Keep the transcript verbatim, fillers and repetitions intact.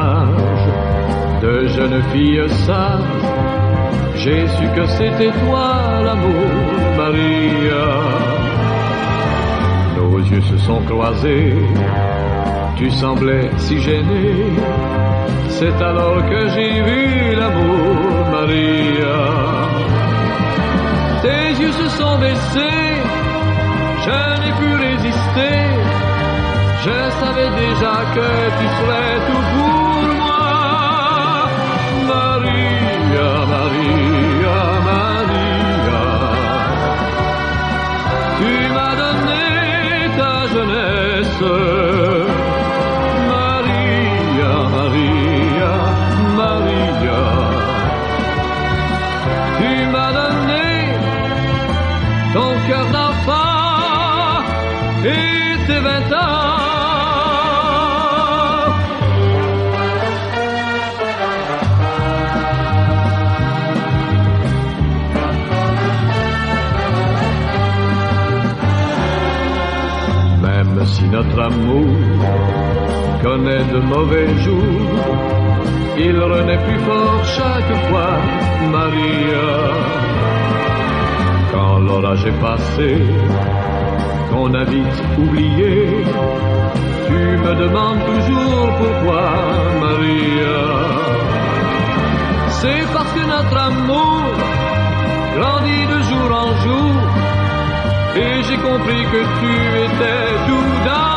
âge de jeune fille sage, j'ai su que c'était toi l'amour, Maria. Nos yeux se sont croisés, tu semblais si gênée, c'est alors que j'ai vu l'amour, Maria. Tes yeux se sont baissés, je n'ai pu résister, je savais déjà que tu serais tout pour moi. Maria, Maria, Maria, tu m'as donné ta jeunesse. Maria, Maria, Maria, tu m'as donné ton cœur d'enfant et tes vingt ans. Même si notre amour connaît de mauvais jours, il renaît plus fort chaque fois, Maria. Quand l'orage est passé, qu'on a vite oublié, tu me demandes toujours pourquoi, Maria. C'est parce que notre amour grandit de jour en jour, et j'ai compris que tu étais tout dans